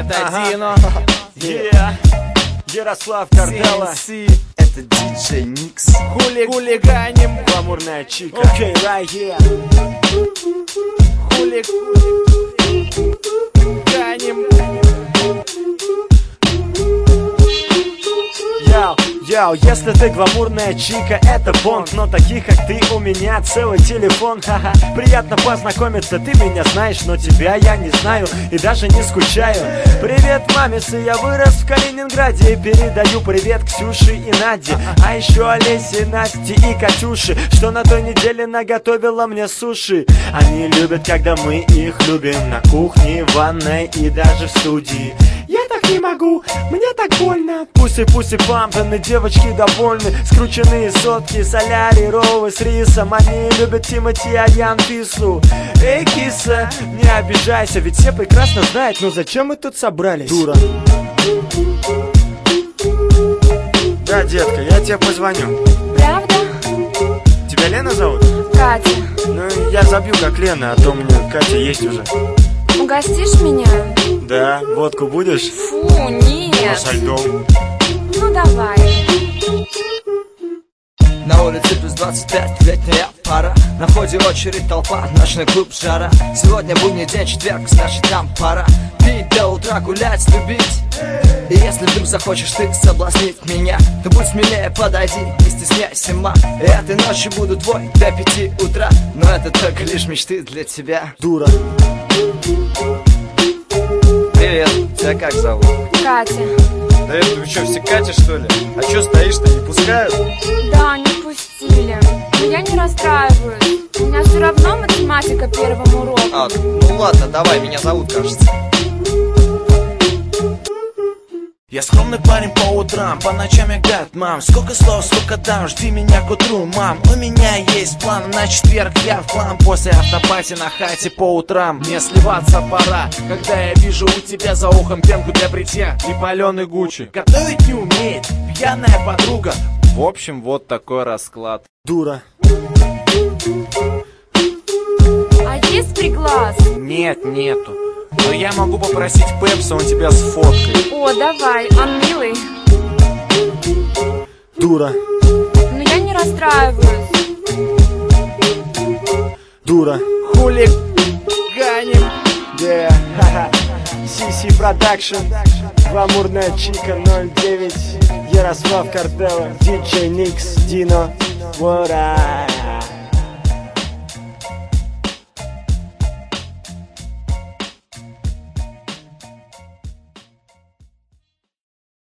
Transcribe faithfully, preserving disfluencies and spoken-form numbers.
это Ага. Дино. Yeah. Ярослав Карделла. си Это диджей Никс. Хули, хулиганим. Гламурная чика. Окей, right here. Хули, хулиганим. Яу, яу, если ты гламурная чика, это понт. Но таких, как ты, у меня целый телефон. Ха-ха, приятно познакомиться, ты меня знаешь, но тебя я не знаю и даже не скучаю. Привет, мамисы, я вырос в Калининграде и передаю привет Ксюше и Наде. А еще Олесе, Насте и Катюше, что на той неделе наготовила мне суши. Они любят, когда мы их любим на кухне, в ванной и даже в студии. Я так не могу, мне так больно. Пуси-пуси пампаны, девочки довольны. Скрученные сотки, солярий, ровы с рисом. Они любят Тимати, а я Анфису. Эй, киса, не обижайся, ведь все прекрасно знают, ну зачем мы тут собрались? Дура. Да, детка, я тебе позвоню. Правда? Тебя Лена зовут? Катя, Ну, я забью как Лена, а то у меня Катя есть уже. угостишь меня? Да, водку будешь? Фу, Ну, нет. со льдом. Ну давай. На улице плюс двадцать пять, летняя пара. На входе очередь, толпа, ночной клуб, жара. Сегодня будний день, четверг, значит там пора пить до утра, гулять, любить. И если вдруг захочешь ты соблазнить меня, то будь смелее, подойди, не стесняйся, ма. И этой ночью буду твой до пяти утра. Но это только лишь мечты для тебя. Дура. Привет, тебя как зовут? Катя. Да это вы что, все Катя, что ли? А что стоишь-то, не пускают? Да, не пустили. Но я не расстраиваюсь. У меня все равно математика первому уроку. А, ну ладно, давай, меня зовут, кажется. Я скромный парень по утрам, по ночам я гад, мам. Сколько слов, сколько дам, жди меня к утру, мам. У меня есть план, на четверг я в хлам. После автопати на хате по утрам. Мне сливаться пора, когда я вижу у тебя за ухом пенку для бритья и паленый Гуччи. Готовить не умеет, пьяная подруга. В общем, вот такой расклад. Дура. А есть приглас? Нет, нету. Но я могу попросить Пепса, он тебя сфоткает. О, давай, он милый. Дура. Но я не расстраиваюсь. Дура. Хули ганим. Yeah, ха-ха. си си Production. Гламурная чика ноль девять. Ярослав Карделла. диджей Никс, Дино. What I